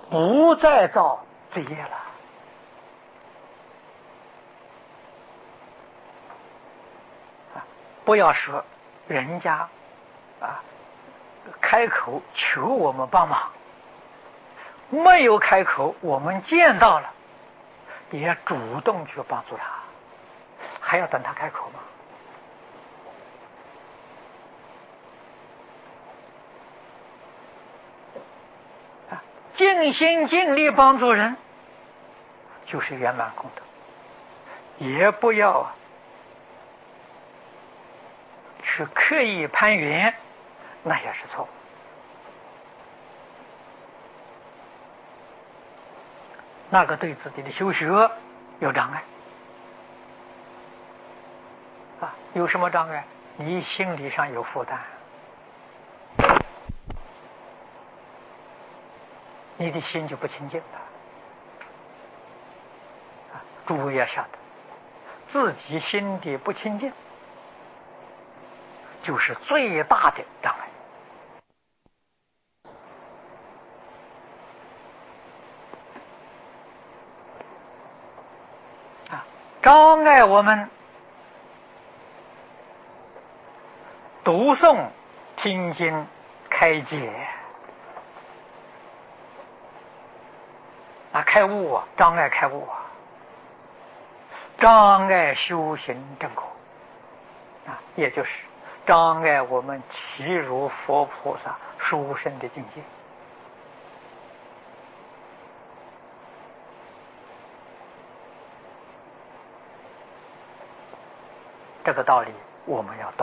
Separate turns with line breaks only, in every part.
不再造罪业了。不要说人家开口求我们帮忙，没有开口，我们见到了也主动去帮助他，还要等他开口吗？尽心尽力帮助人就是圆满功德，也不要去刻意攀缘，那也是错误。那个对自己的修学有障碍有什么障碍？你心理上有负担，你的心就不清净了。诸位要晓得，自己心地不清净就是最大的障碍。障碍我们读诵、听经、开解开悟障碍开悟障碍修行正果也就是障碍我们契入佛菩萨殊胜的境界。这个道理我们要懂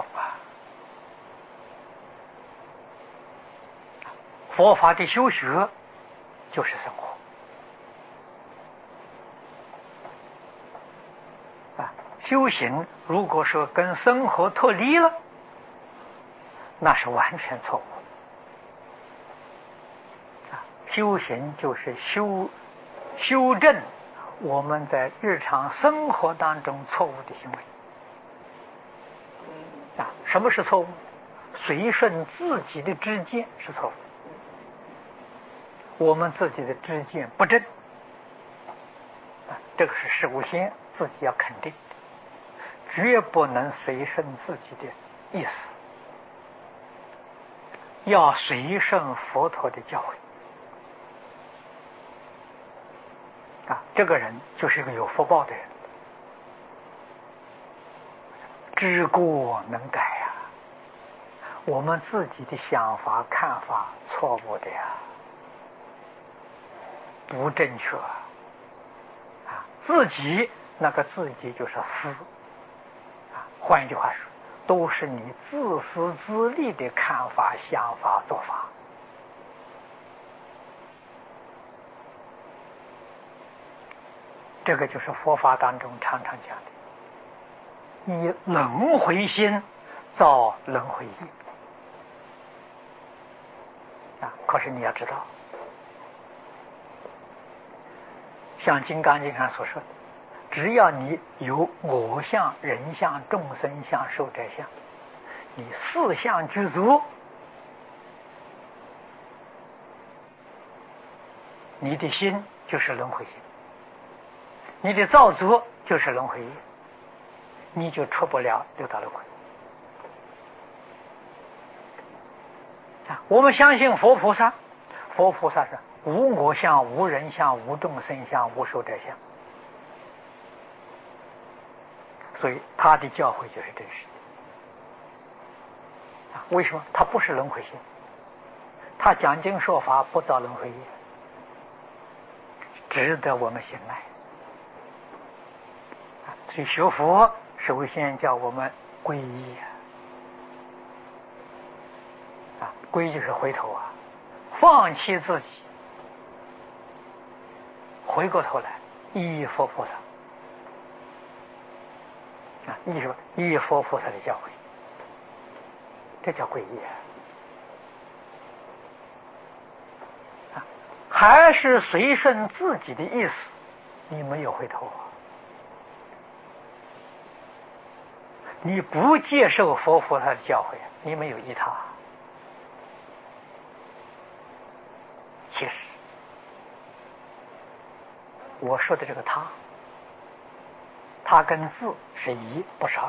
佛法的修学就是生活修行如果说跟生活脱离了，那是完全错误修行就是修正我们在日常生活当中错误的行为什么是错误？随顺自己的知见是错误，我们自己的知见不正这个是事无先自己要肯定的，绝不能随顺自己的意思，要随顺佛陀的教诲这个人就是一个有福报的人，知过能改我们自己的想法看法错误的不正确自己那个自己就是私换一句话说，都是你自私自利的看法想法做法这个就是佛法当中常常讲的以轮回心造轮回业可是你要知道，像《金刚经》上所说的，只要你有我相、人相、众生相、寿者相，你四相具足，你的心就是轮回心，你的造作就是轮回业，你就出不了六道轮回我们相信佛菩萨，佛菩萨是无我相、无人相、无众生相、无寿者相，所以他的教诲就是真实的为什么？他不是轮回心，他讲经说法不造轮回业，值得我们信赖所以学佛首先叫我们皈依皈就是回头放弃自己，回过头来依佛菩萨依什么？依佛菩萨的教诲，这叫皈依还是随顺自己的意思，你没有回头你不接受佛菩萨的教诲，你没有依他。其实我说的这个它跟字是一，不是二。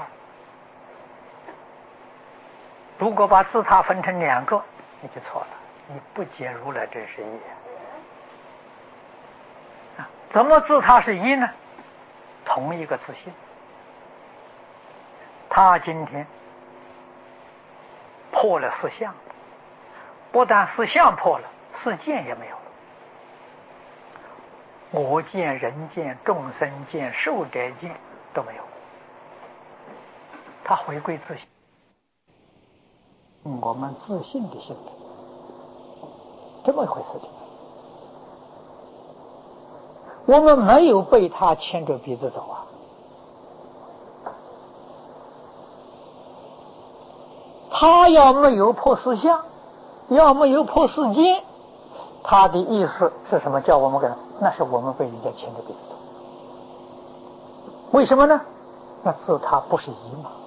如果把自他分成两个，你就错了，你不解如来真实义。怎么自他是一呢？同一个自性，他今天破了四相，不但四相破了，四见也没有了。我见、人见、众生见、寿者见都没有，他回归自性。我们自信的性格，这么一回事情。我们没有被他牵着鼻子走啊！他要没有破四相，要没有破四见，他的意思是什么？叫我们跟那是我们被人家牵着鼻子走。为什么呢？那自他不是一嘛，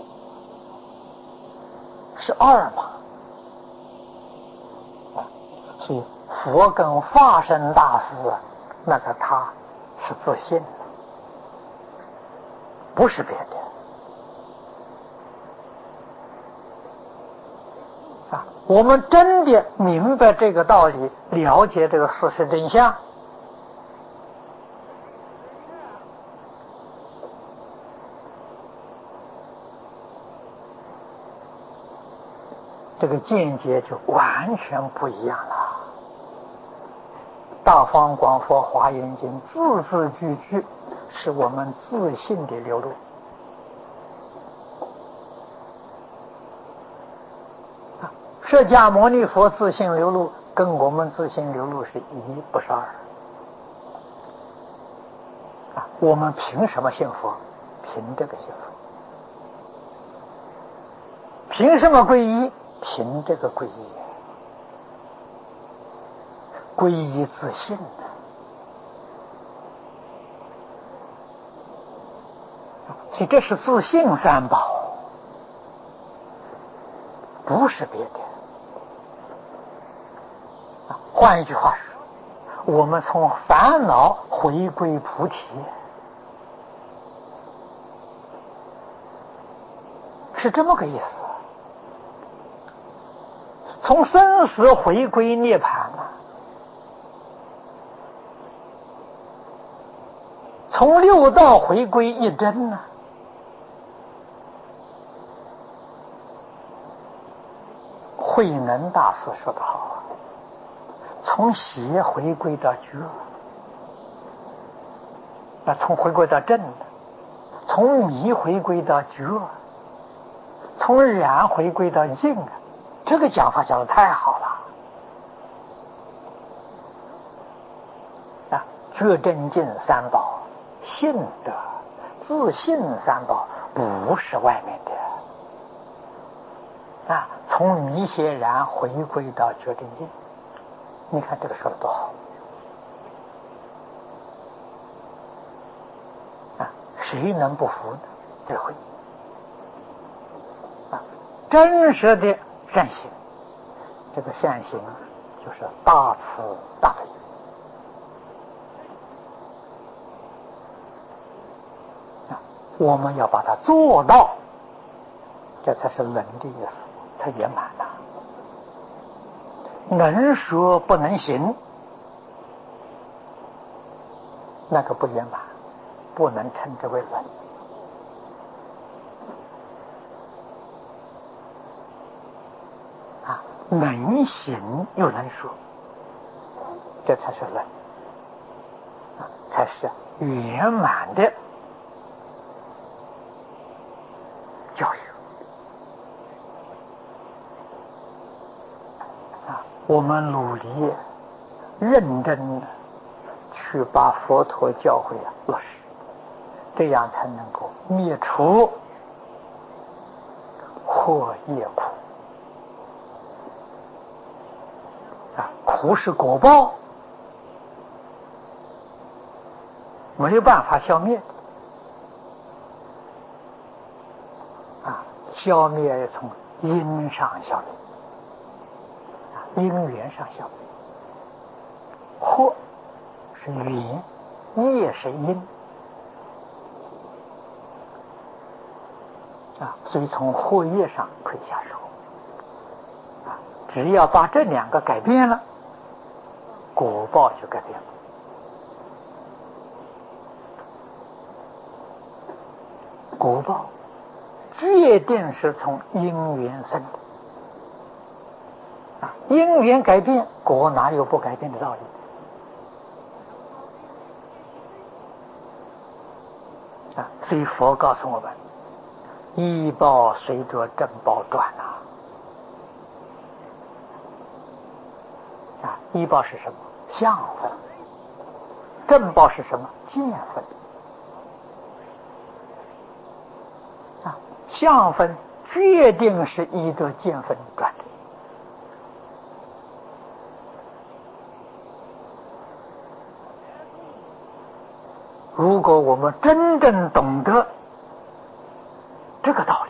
是二嘛。所以佛跟法身大师那个他是自信的，不是别的啊！我们真的明白这个道理，了解这个事实真相，这个见解就完全不一样了。大方广佛华严经字字句句是我们自信的流露啊！释迦牟尼佛自信流露跟我们自信流露是一，不是二啊！我们凭什么信佛？凭这个信佛。凭什么皈依？凭这个皈依。皈依自信的，所以这是自信三宝，不是别的。换一句话说，我们从烦恼回归菩提，是这么个意思。从生死回归涅槃啊，从六道回归一真呢，慧能大师说得好，从邪回归到觉，从回归到正，从迷回归到觉，从染回归到净，这个讲法讲得太好了啊！觉真净三宝，信德自信三宝，不是外面的啊！从迷邪然回归到觉真净，你看这个说的多好啊！谁能不服呢？智慧啊！真实的善行，这个善行就是大慈大悲。我们要把它做到，这才是能的意思，才圆满了。能说不能行，那个不圆满，不能称之为能。啊，能行又能说，这才是能，才是圆满的教育啊！我们努力认真的去把佛陀教诲落实，这样才能够灭除祸业苦啊！苦是果报，没有办法消灭消灭从因上消灭，因缘上消灭。祸是缘， 业是因所以从惑业上可以下手只要把这两个改变了，果报就改变了。果报决定是从因缘生的因缘改变，果哪有不改变的道理？所以佛告诉我们，依报随着正报转依报是什么？相分。正报是什么？见分。相分决定是依着见分转的。如果我们真正懂得这个道理，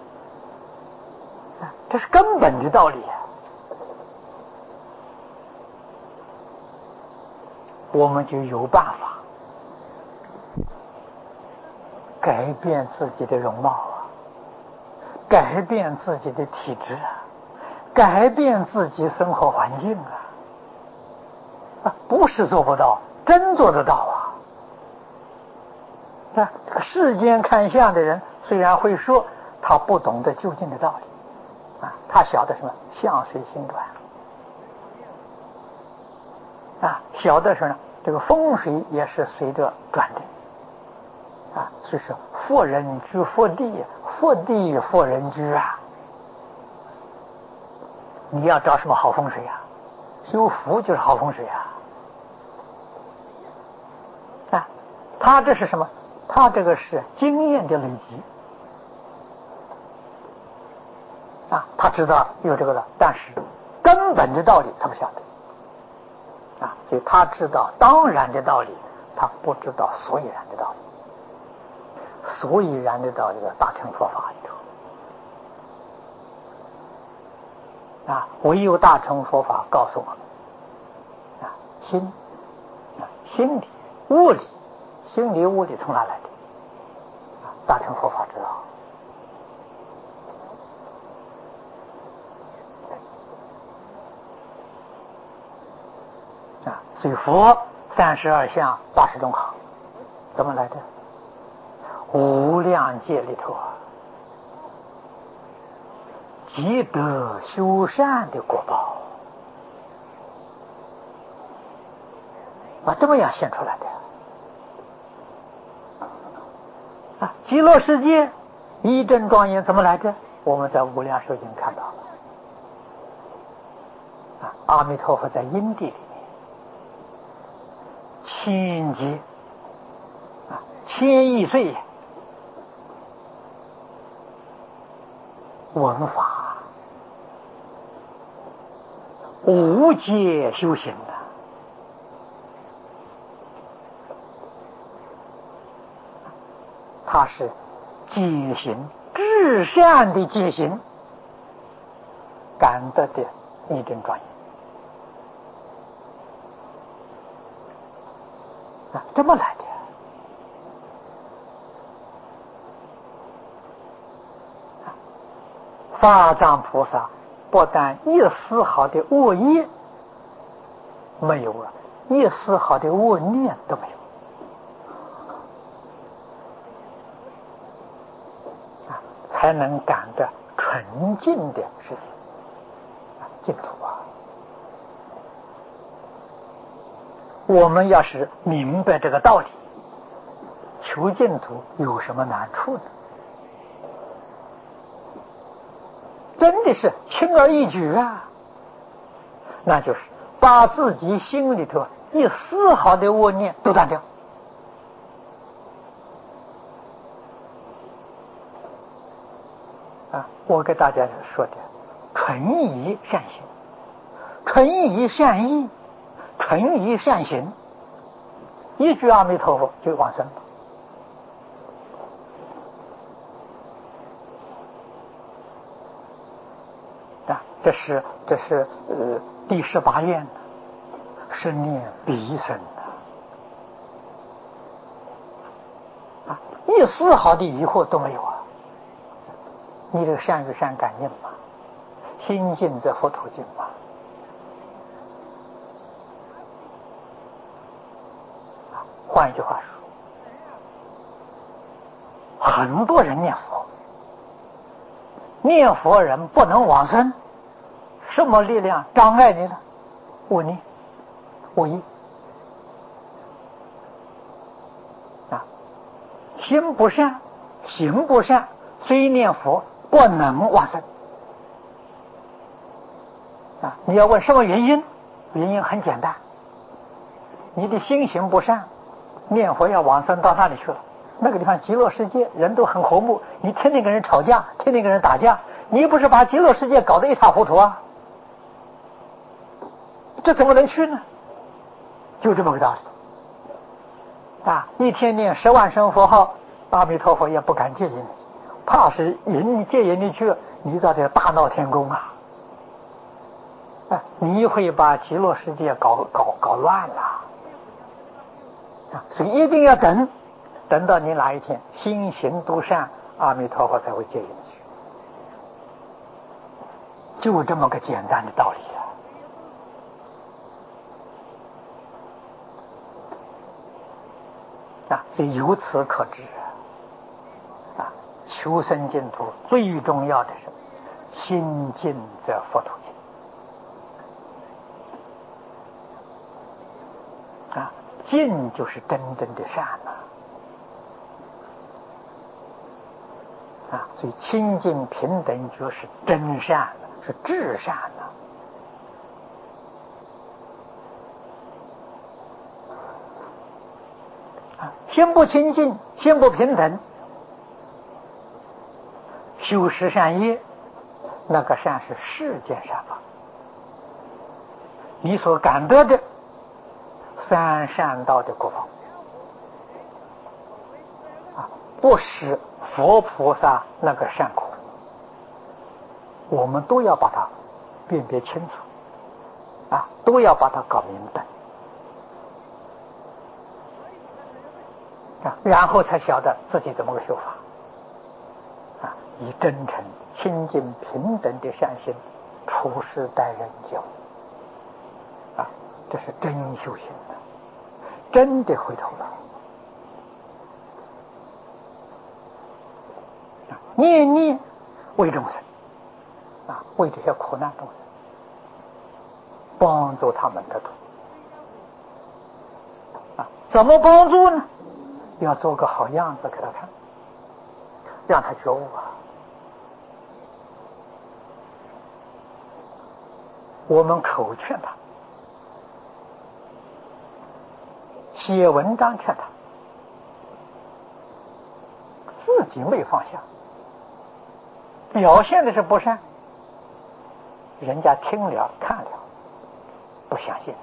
这是根本的道理我们就有办法改变自己的容貌改变自己的体质改变自己生活环境不是做不到，真做得到这个世间看相的人虽然会说，他不懂得究竟的道理他晓得什么？相随心转晓得是呢，这个风水也是随着转的所以说佛人居佛地，佛地佛人居你要找什么好风水修福就是好风水他这是什么？他这个是经验的累积他知道有这个的，但是根本的道理他不晓得所以他知道当然的道理，他不知道所以然的道理。所以然的道理的大乘佛法里头唯有大乘佛法告诉我们心理物理，心理物理从哪来的？大乘佛法知道所以佛32相80种好怎么来的？无量界里头积德修善的果报这么样现出来的极乐世界一真庄严怎么来的？我们在无量寿经看到了阿弥陀佛在因地里面千劫千亿岁闻法无界修行他是戒行至善的戒行感得的一真庄严这么来的法藏菩萨不但一丝毫的恶业没有一丝毫的恶念都没有才能感得纯净的世界净土我们要是明白这个道理，求净土有什么难处呢？真的是轻而易举那就是把自己心里头一丝毫的恶念都断掉我给大家说的纯宜善行，纯宜善意，纯宜善行，一句阿弥陀佛就往生这是第18愿，是念彼生一丝毫的疑惑都没有啊！你这个善与善感应嘛，心净则佛土净嘛。换一句话说，很多人念佛，念佛人不能往生，什么力量障碍你呢？无念、无义啊，心不善，行不善，虽念佛不能往生啊！你要问什么原因？原因很简单，你的心行不善，念佛要往生到哪里去了？那个地方极乐世界人都很和睦，你天天跟人吵架，天天跟人打架，你不是把极乐世界搞得一塌糊涂啊？这怎么能去呢？就这么个道理啊！一天念10万声佛号，阿弥陀佛也不敢接引你，怕是接引你去，你到这大闹天宫啊！你会把极乐世界搞乱了啊！所以一定要等到你哪一天心行独善，阿弥陀佛才会接引你去，就这么个简单的道理啊！所以由此可知啊，求生净土最重要的是心净则佛土净啊，净就是真正的善啊，所以清净平等就是真善，是至善心不清净，心不平等，修十善业，那个善是世间善法，你所感得的三善道的果报不是佛菩萨那个善果，我们都要把它辨别清楚都要把它搞明白然后才晓得自己怎么个修法以真诚、清净、平等的善心处事待人交这是真修行的，真的回头了念念为众生为这些苦难众生，帮助他们得度怎么帮助呢？要做个好样子给他看，让他觉悟我们口劝他，写文章劝他，自己没放下，表现的是不善，人家听了看了不相信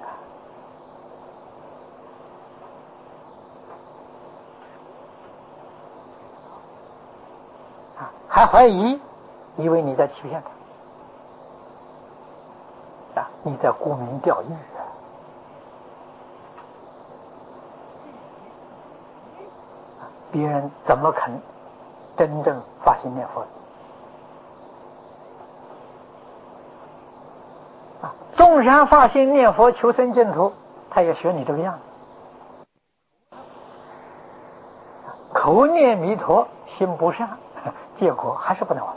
还怀疑，以为你在欺骗他你在沽名钓誉别人怎么肯真正发心念佛纵然发心念佛求生净土，他也学你这个样子，口念弥陀心不善，结果还是不能往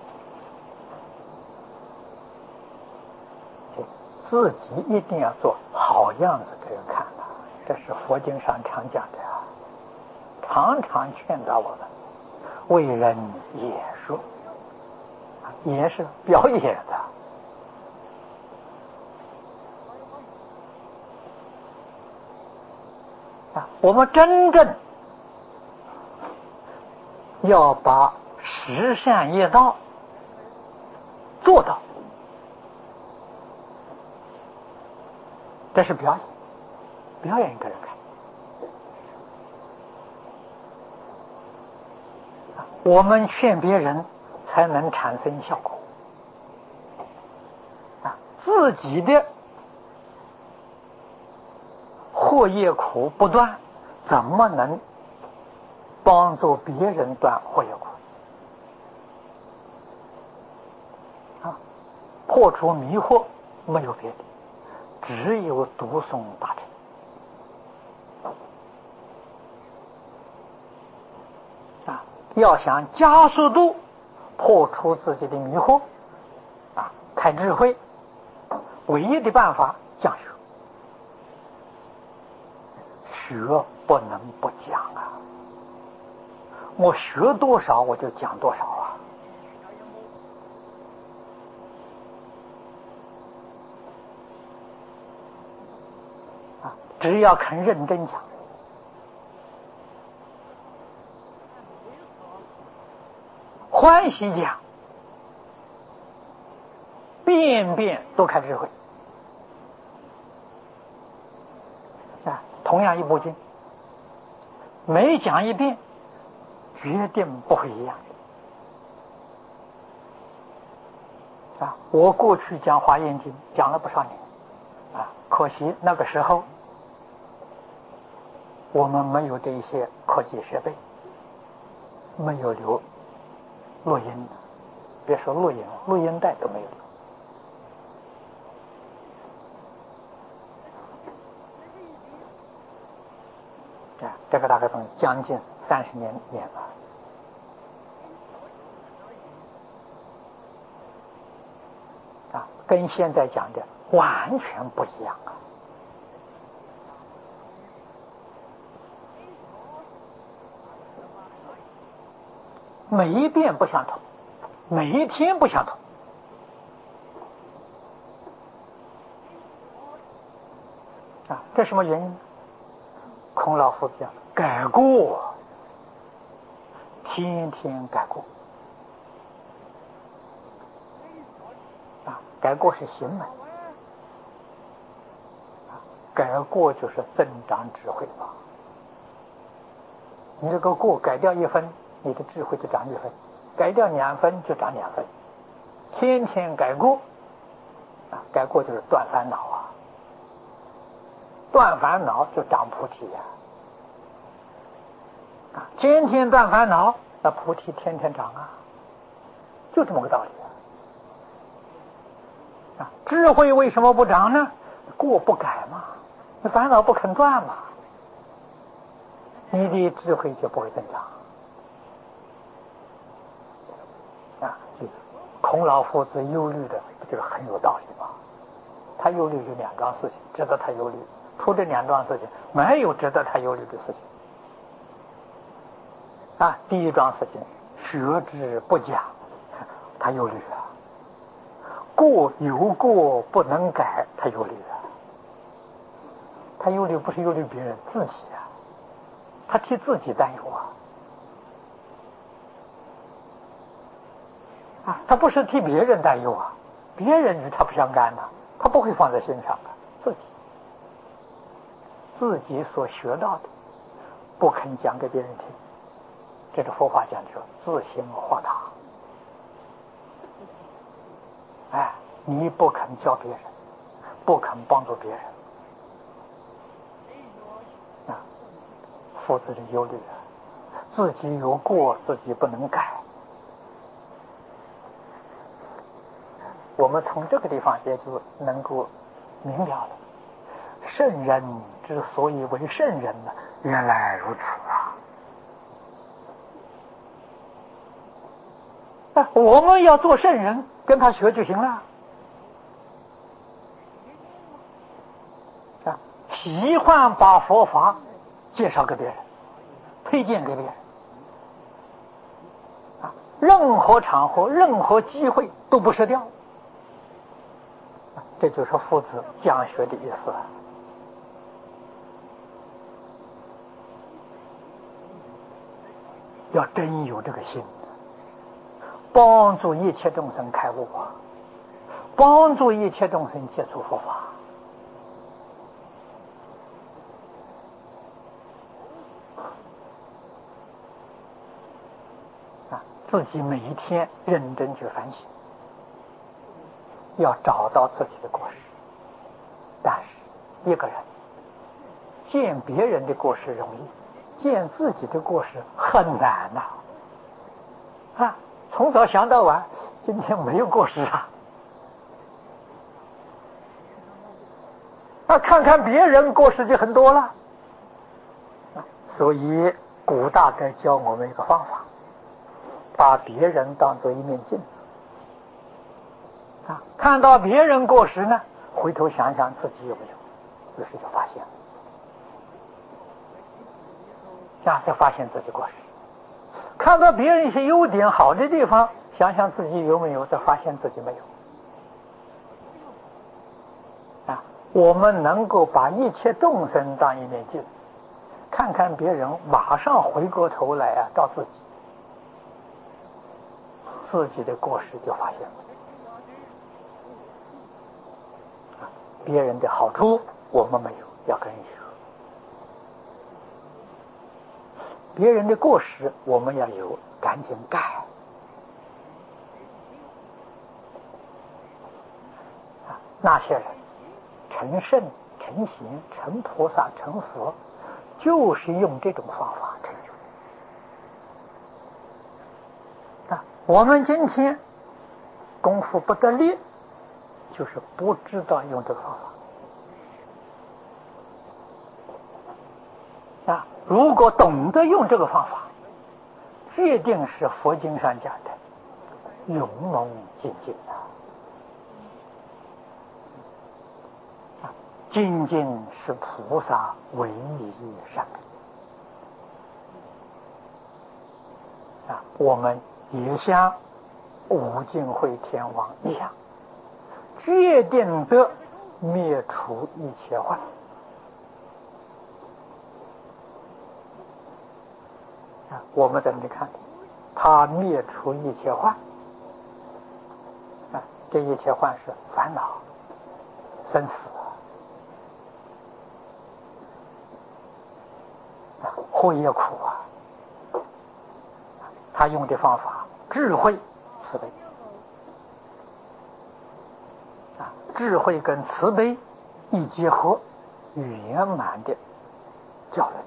生。自己一定要做好样子给人看这是佛经上常讲的常常劝导我们为人演说，也是表演的我们真正要把十善业道做到，这是表演给人看。我们劝别人才能产生效果自己的祸业苦不断，怎么能帮助别人断惑业苦啊，破除迷惑，没有别的，只有读诵大乘啊。要想加速度破除自己的迷惑啊，开智慧，唯一的办法讲学，学不能不讲啊。我学多少我就讲多少啊！只要肯认真讲，欢喜讲，遍遍都开智慧啊！同样一部经，每讲一遍，决定不会一样啊！我过去讲华严经讲了不少年啊，可惜那个时候我们没有这些科技设备，没有留录音，别说录音，录音带都没有留啊！这个大概从将近30年了。啊，跟现在讲的完全不一样啊！每一遍不相同，每一天不相同啊！这什么原因？孔老夫子讲，改过，天天改过啊！改过是行门啊，改过就是增长智慧吧。你这个过改掉1分，你的智慧就长1分；改掉2分就长2分。天天改过啊，改过就是断烦恼啊，断烦恼就长菩提呀啊！天天断烦恼，那菩提天天长啊，就这么个道理啊！智慧为什么不长呢？过不改嘛，那烦恼不肯断嘛，你的智慧就不会增长啊！孔老夫子忧虑的这个很有道理吧？他忧虑有2桩事情值得他忧虑，除这2桩事情，没有值得他忧虑的事情啊！第一桩事情，学之不讲，他忧虑啊；过有过不能改，他忧虑啊。他忧虑不是忧虑别人，自己啊，他替自己担忧啊，他不是替别人担忧啊，别人与他不相干的，他不会放在心上的，自己所学到的不肯讲给别人听，这是佛法讲究自行化他。哎，你不肯教别人，不肯帮助别人啊，父子的忧虑啊，自己有过，自己不能改。我们从这个地方也就能够明了了，圣人之所以为圣人呢，原来如此啊！我们要做圣人，跟他学就行了啊！喜欢把佛法介绍给别人，推荐给别人啊！任何场合、任何机会都不失掉。这就是父子讲学的意思啊！要真有这个心，帮助一切众生开悟啊，帮助一切众生接触佛法啊！自己每一天认真去反省，要找到自己的过失。但是一个人见别人的过失容易， 见自己的过失很难呐。从早想到晚，今天没有过失啊。看看别人过失就很多了。所以古大德教我们一个方法，把别人当作一面镜子。看到别人过失呢，回头想想自己有没有，于是就发现了，才发现自己过失。看到别人一些优点好的地方，想想自己有没有，再发现自己没有。我们能够把一切众生当一面镜，看看别人，马上回过头来照自己，自己的过失就发现了。别人的好处我们没有，要跟人学；别人的过失我们要有，赶紧改。那些人成圣、成贤、成菩萨、成佛，就是用这种方法成就。我们今天功夫不得力，就是不知道用这个方法。如果懂得用这个方法，决定是佛经上讲的勇猛精进精进是菩萨唯一善根。我们也像无尽会天王一样，决定得灭除一切患。我们在这里看，他灭除一切患。这一切患是烦恼、生死、祸业苦他用的方法智慧慈悲。智慧跟慈悲一结合，圆满的教人，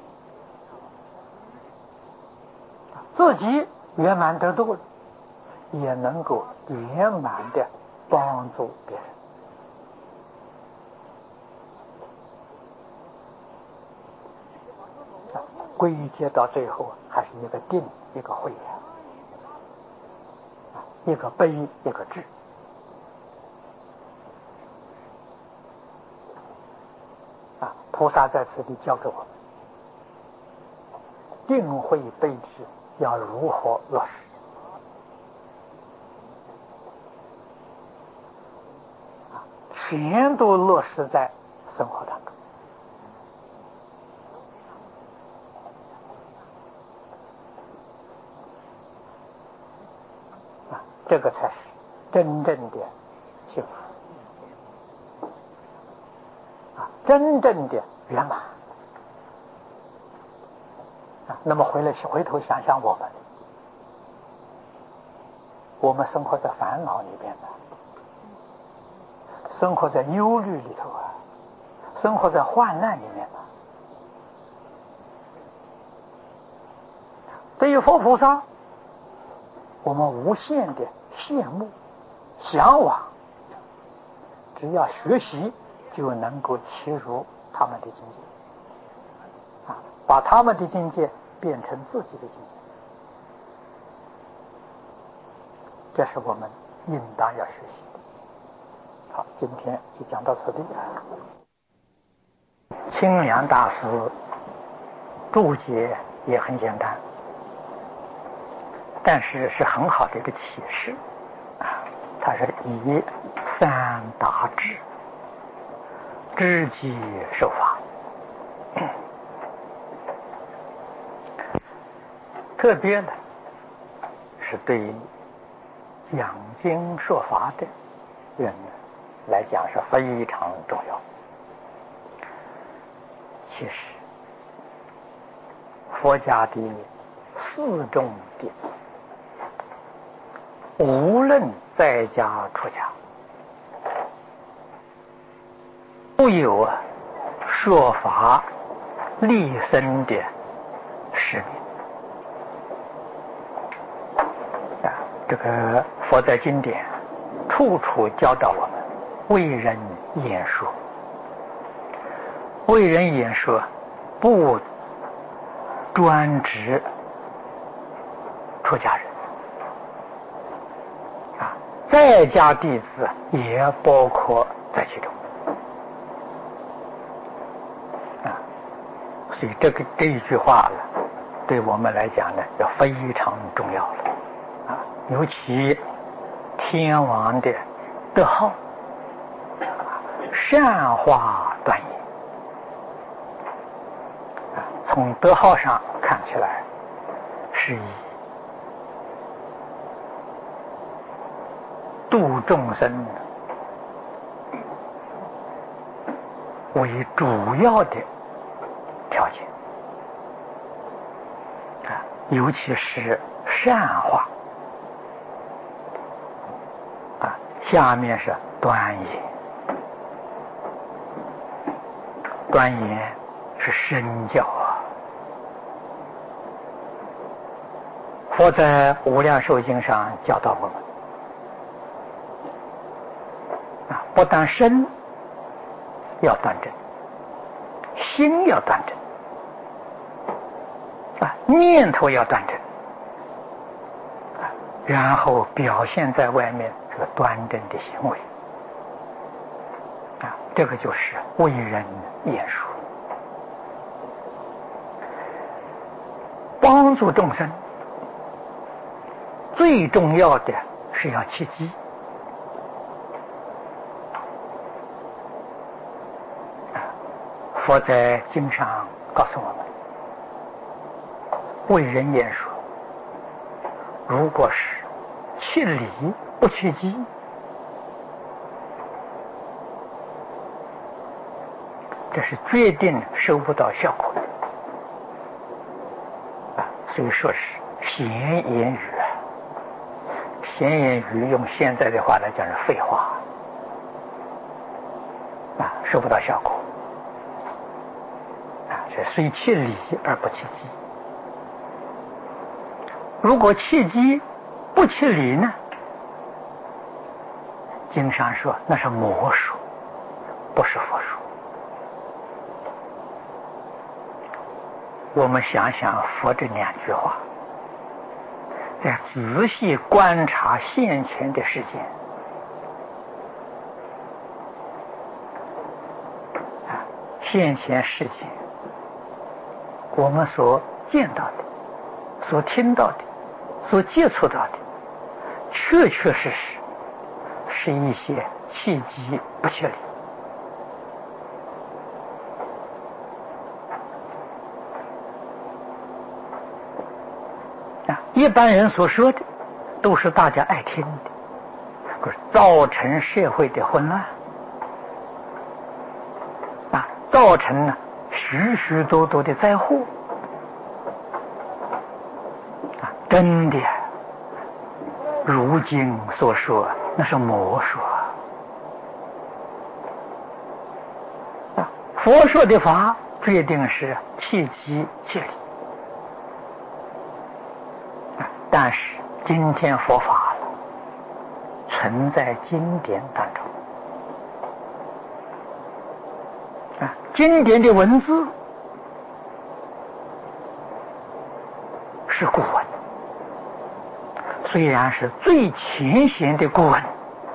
自己圆满得度了，也能够圆满的帮助别人。归结到最后还是一个定，一个慧，一个悲，一个智。菩萨在此地教给我们，定慧悲智要如何落实。全都落实在生活当中。这个才是真正的幸福，真正的圆满。那么回头想想我们生活在烦恼里边生活在忧虑里头生活在患难里面对于佛菩萨，我们无限的羡慕、向往，只要学习就能够切入他们的境界，把他们的境界变成自己的境界，这是我们应当要学习的。好，今天就讲到此地。清凉大师注解也很简单，但是是很好的一个启示。他是以三达智，知己受法。特别的是对讲经说法的人来讲是非常重要。其实佛家的四重典，无论在家出家，都有说法立身的使命。这个佛在经典处处教导我们为人言说，为人言说不专指出家人在家弟子也包括在其中所以这一句话呢，对我们来讲呢，就非常重要了尤其天王的德号善化端严从德号上看起来是以度众生为主要的条件尤其是善化下面是端严，端严是身教佛在无量寿经上教导我们不但身要端正，心要端正念头要端正然后表现在外面这个端正的行为这个就是为人言说，帮助众生最重要的是要切机佛在经上告诉我们为人言说如果是切理不切机这是决定收不到效果的所以说是闲言语闲言语用现在的话来讲是废话收不到效果这虽切理而不切机如果切机不切理呢经上说那是魔术不是佛术我们想想佛这两句话再仔细观察现前的世界现前世界我们所见到的所听到的所接触到的确确实实是一些切机不切理一般人所说的都是大家爱听的可是造成社会的混乱造成了许许多多的灾祸真的如今所说那是魔术佛说的法决定是切机切理但是今天佛法存在经典当中经典的文字是古文虽然是最浅显的古文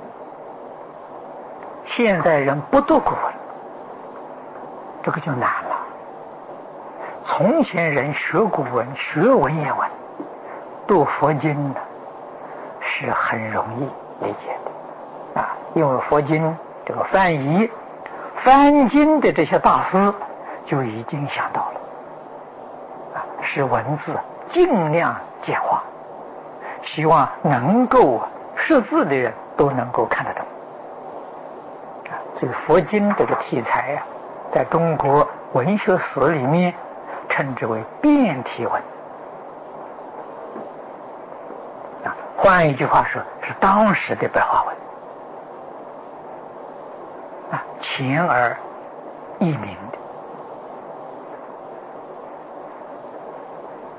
现代人不读古文这个就难了从前人学古文学文言文读佛经呢是很容易理解的因为佛经这个翻译翻经的这些大师就已经想到了使文字尽量简化希望能够识字的人都能够看得懂所以佛经这个题材在中国文学史里面称之为变体文换一句话说是当时的白话文浅而易明的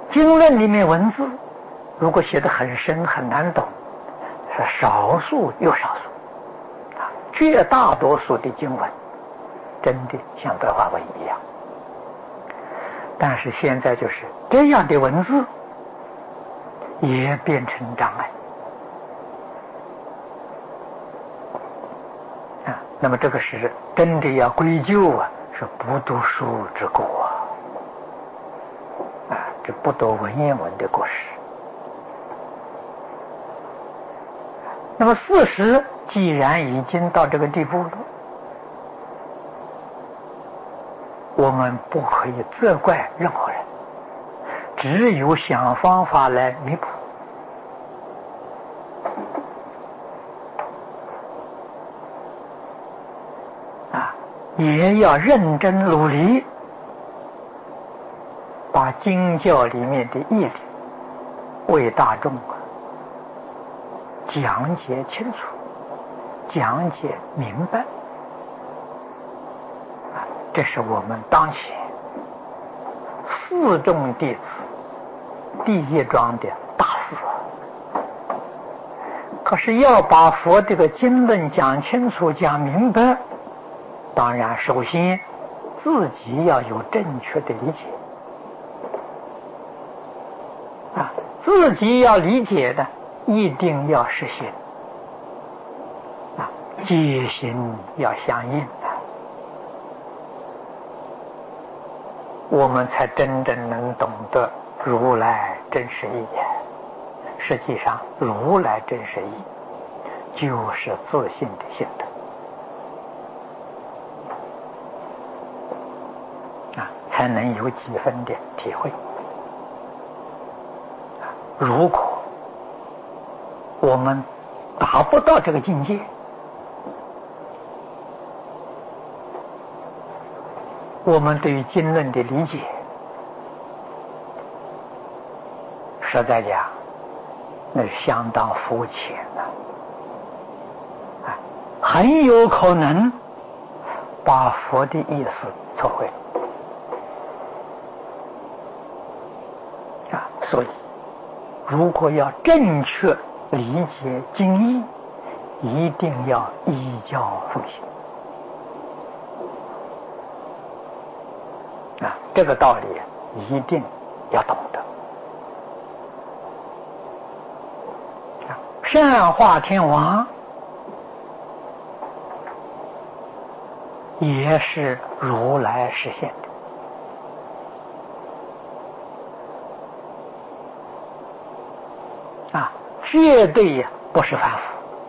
经论里面文字如果写得很深很难懂，是少数又少数，绝大多数的经文真的像白话文一样。但是现在就是这样的文字也变成障碍啊。那么这个是真的要归咎啊，是不读书之过啊，这不读文言文的过失。那么事实既然已经到这个地步了，我们不可以责怪任何人，只有想方法来弥补啊，也要认真努力，把经教里面的义理为大众讲解清楚，讲解明白啊，这是我们当前四众弟子第一桩的大事。可是要把佛这个经论讲清楚讲明白，当然首先自己要有正确的理解啊，自己要理解的一定要实行啊，戒行要相应的，我们才真正能懂得如来真实义。实际上如来真实义就是自信的性德啊，才能有几分的体会。如果我们达不到这个境界，我们对于经论的理解实在讲那相当肤浅了啊，很有可能把佛的意思错会啊。所以如果要正确理解经义，一定要依教奉行啊，这个道理一定要懂得。善化天王也是如来实现的啊，绝对不是凡夫，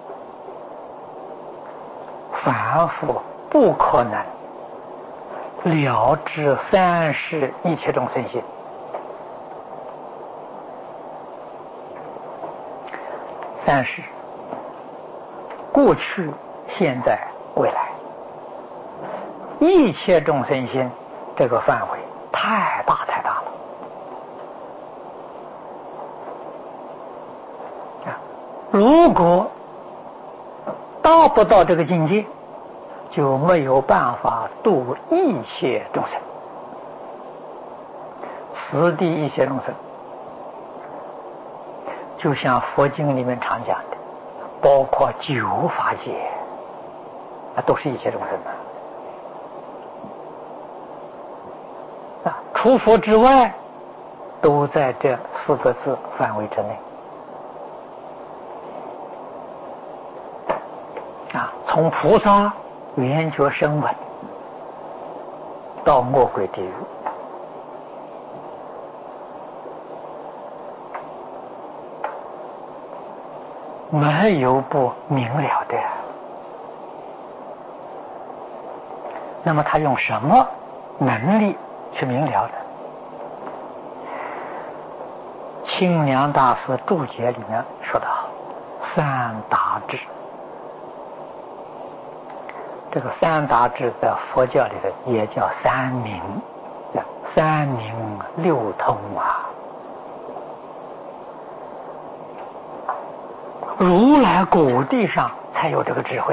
凡夫不可能了知三世一切众生心。三世过去现在未来一切众生心，这个范围太大太大了啊！如果达不到这个境界，就没有办法度一切众生。此地一切众生就像佛经里面常讲的，包括九法界，那都是一切众生啊，除佛之外都在这四个字范围之内啊，从菩萨圆觉声闻到魔鬼地狱，没有不明了的。那么他用什么能力去明了呢？清凉大师注解里面说的好，三达智。这个三达智在佛教里头也叫三明，三明六通啊。如来果地上才有这个智慧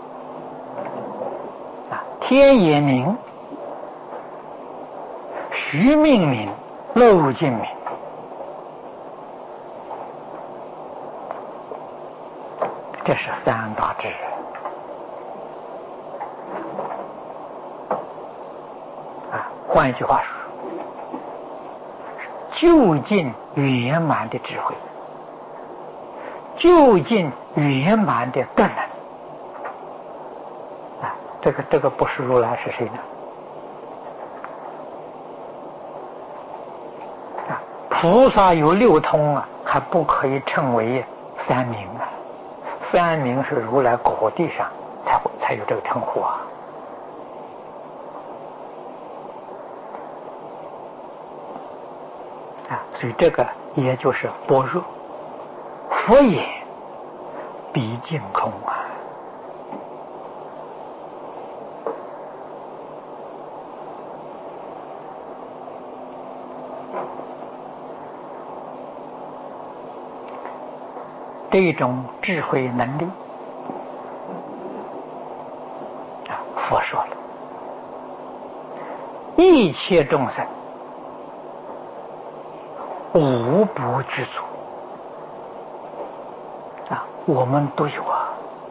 啊！天也明，须命明，漏尽明这是三大智。换一句话说，究竟圆满的智慧，究竟圆满的德能。这个不是如来是谁呢？菩萨有六通啊，还不可以称为三明啊。三明是如来果地上才有这个称呼啊。所以这个也就是般若，佛言毕竟空啊。这种智慧能力佛说了，一切众生无不具足我们都有啊。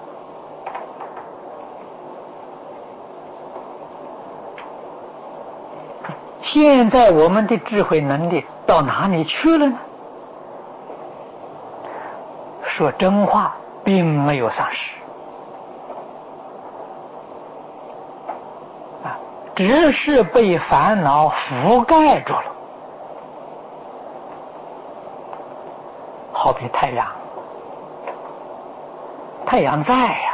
现在我们的智慧能力到哪里去了呢？说真话，并没有丧失只是被烦恼覆盖住了。好比太阳，太阳在呀，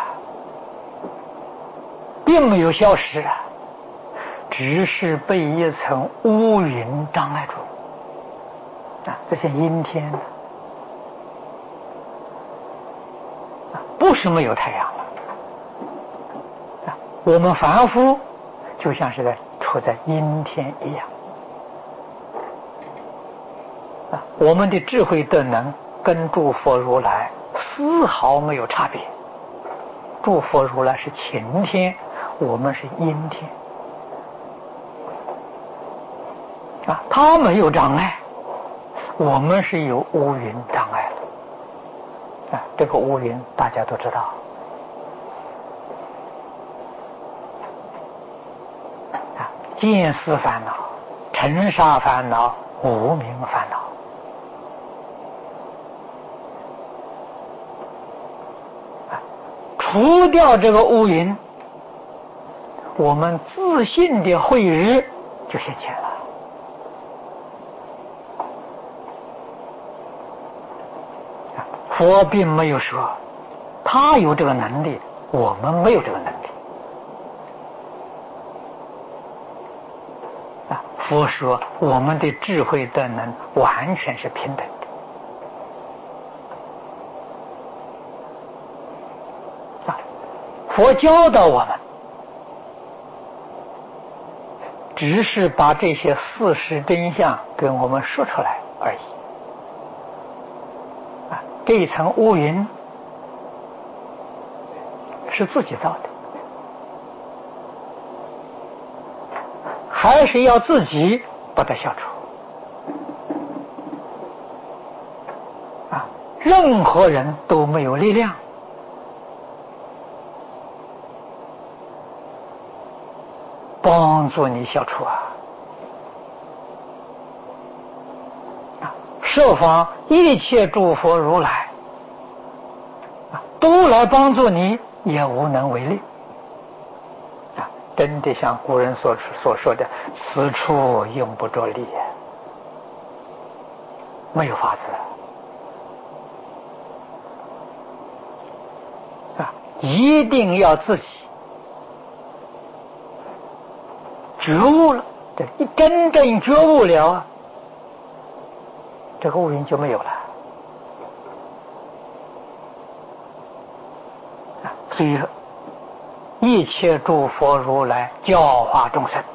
并没有消失啊，只是被一层乌云障碍住这些阴天不是没有太阳了我们凡夫就像是处在阴天一样我们的智慧德能跟诸佛如来丝毫没有差别。诸佛如来是晴天，我们是阴天他没有障碍，我们是有乌云障碍的这个乌云大家都知道见思烦恼、尘沙烦恼、无明烦恼除掉这个乌云，我们自信的慧日就现前了佛并没有说他有这个能力，我们没有这个能力佛说我们的智慧德能完全是平等的佛教导我们只是把这些事实真相跟我们说出来而已这一层乌云是自己造的，还是要自己把它消除任何人都没有力量帮助你消除设法一切诸佛如来都来帮助你，也无能为力真的像古人所说的此处用不着力没有法子一定要自己觉悟了，你真正觉悟了这个乌云就没有了所以一切诸佛如来教化众生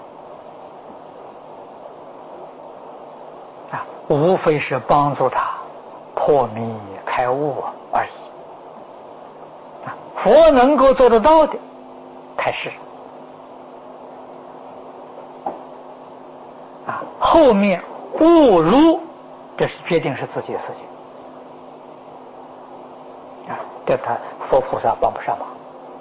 无非是帮助他破迷开悟而已佛能够做得到的开示后面误入这是决定是自己的事情这他佛菩萨帮不上忙。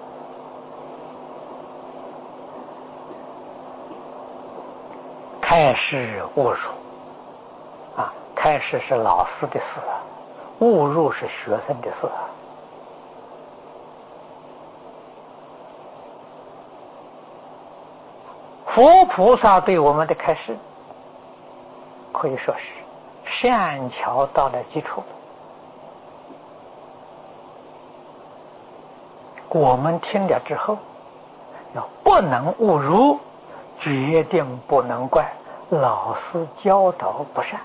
开示误入啊，开示是老师的事，误入是学生的事。佛菩萨对我们的开示可以说是善巧到了基础，我们听了之后要不能误入，决定不能怪老师教导不善。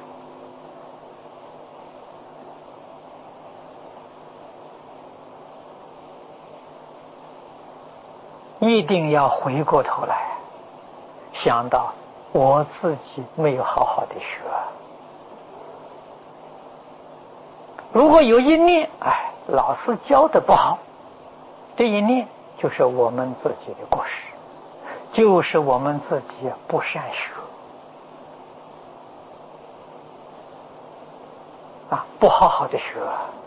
一定要回过头来想到我自己没有好好的学。如果有一念老师教的不好，这一念就是我们自己的过失，就是我们自己不善学不好好的学。